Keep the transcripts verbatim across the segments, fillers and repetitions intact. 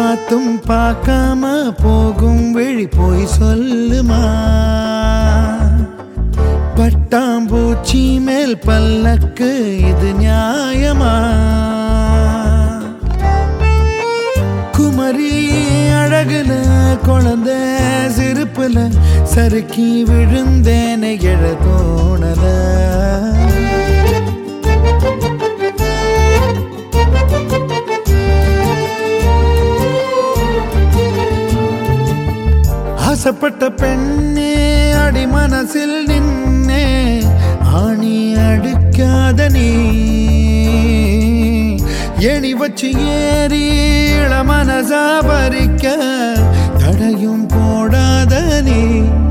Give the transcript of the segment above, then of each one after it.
பாத்தும் பார்க்காம போகும் விழி போய் சொல்லுமா பட்டாம்பூச்சி மேல் பல்லக்கு இது நியாயமா குமரி அழகுல குழந்தை சிரிப்புல சறுக்கி விழுந்தேனே எழ தோணல ஆசைப்பட்ட பெண்ணே அடி மனசில் நின்னே ஆணி அடுக்காத நீ எணி வச்சு ஏறி இள மனசா பறிக்க தடையும் போடாத நீ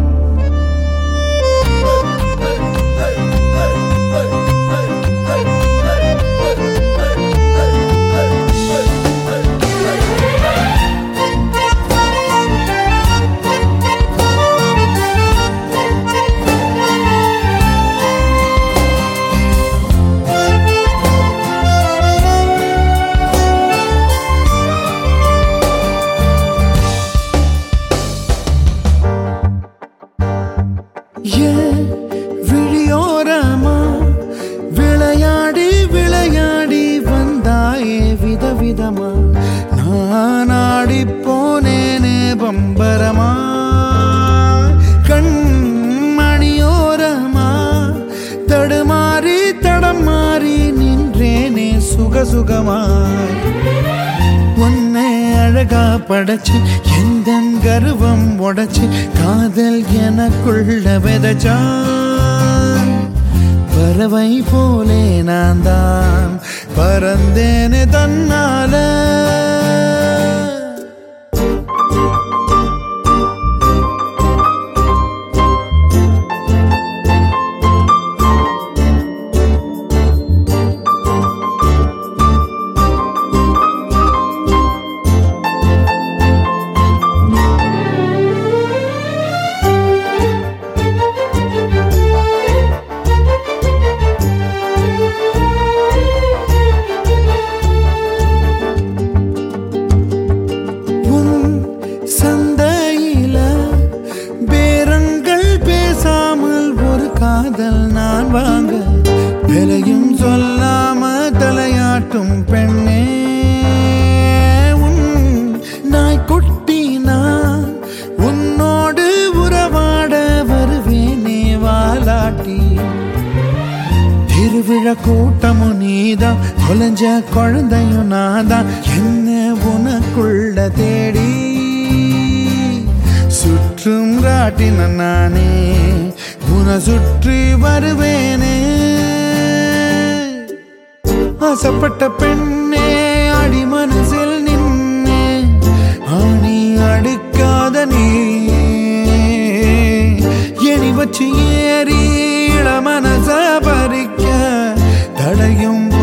விழியோரமா விளையாடி விளையாடி வந்தாயே விதவிதமா நான் ஆடி போனேனே பம்பரமா கண்மணியோரமா தடுமாறி தடம் மாறி நின்றேனே சுகசுகமாய் உன்னை அழகா படைச்சு எந்த கர்வம் உடைச்சு காதல் எனக்குள்ள விதைச்சான் பறவை போலே நான் தான் பறந்தேனே தன்னால காதல் நான் வாங்க விலையும் சொல்லாம தலையாட்டும் பெண்ணே உன் நாய்க்குட்டி நான் உன்னோடு உறவாட வருவேனே வாலாட்டி திருவிழா கூட்டமும் நீதான் தொலைஞ்ச குழந்தையும் நான் தான் என்ன உனக்குள்ள தேடி சுற்றும் ராட்டின நானே உன சுற்றி வருவேனே ஆசைப்பட்ட பெண்ணே அடி மனசில் நின்னே ஆணி அடுக்காத நீ எணி வச்சு ஏறி இள மனச பறிக்க தடையும்